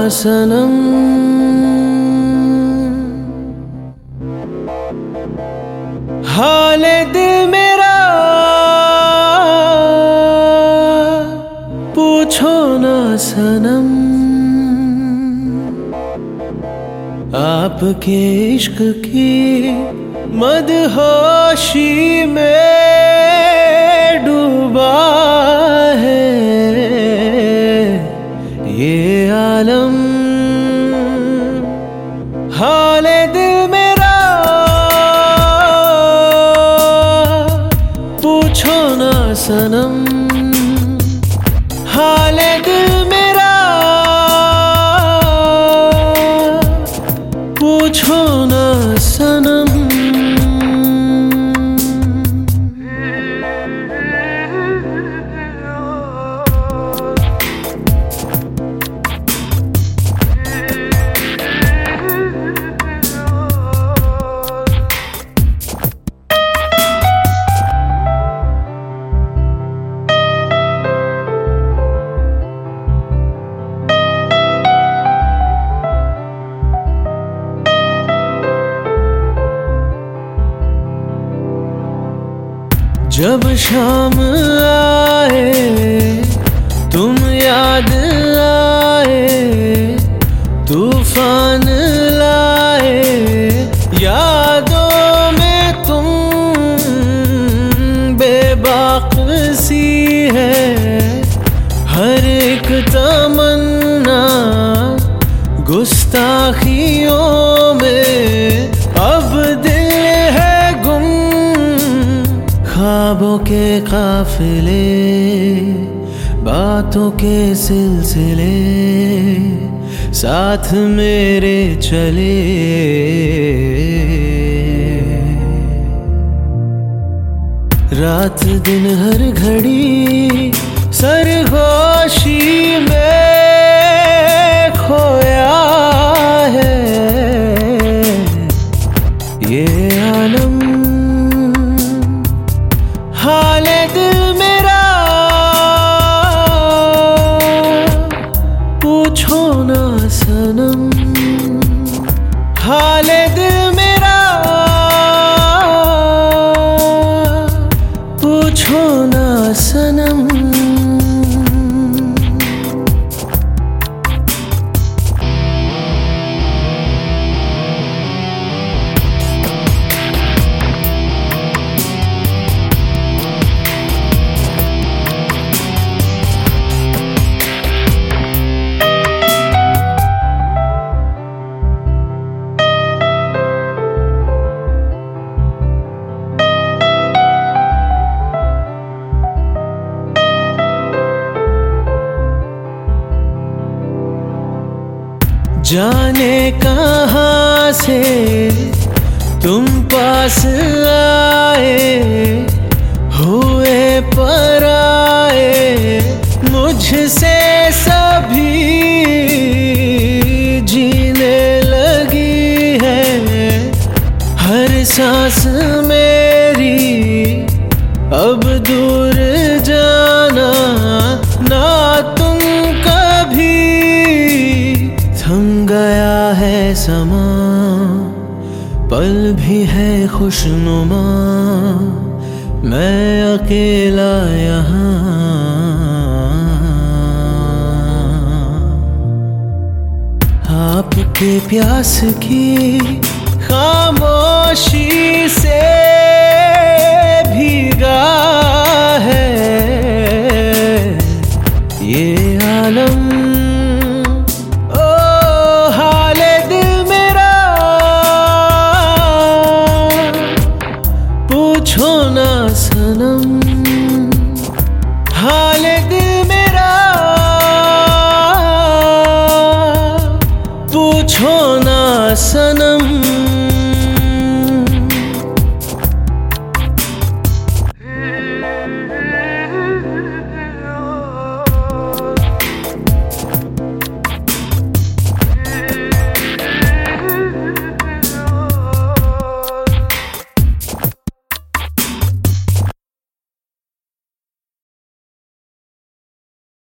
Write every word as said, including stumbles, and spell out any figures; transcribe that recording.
सनम। हाल दिल मेरा पूछो ना सनम। आपके इश्क की मदहोशी में डूबा है ये आलम। हाल दिल मेरा पूछो ना सनम। हाल दिल मेरा पूछो ना सनम। जब शाम आए तुम याद आए, तूफान लाए यादों में तुम। बेबाक सी है हर एक तमन्ना गुस्ताखियों में। अब दिल है गुम ख्वाबों के काफिले, बातों के सिलसिले साथ मेरे चले। रात दिन हर घड़ी सरगोशी में खोया है ये आलम। हाल दिल मेरा पूछो ना सनम। हाल दिल मेरा पूछो ना सनम। जाने कहाँ से तुम पास आए, हुए पराए मुझसे सभी। जीने लगी है हर सांस मेरी, अब दूर जाना ना तुम कभी। थम गया है समा पल भी है खुशनुमा, मैं अकेला यहाँ। आपके प्यास की खामोशी से भीगा है ये आलम। पूछो ना सनम। हाल दिल मेरा पूछो ना सनम।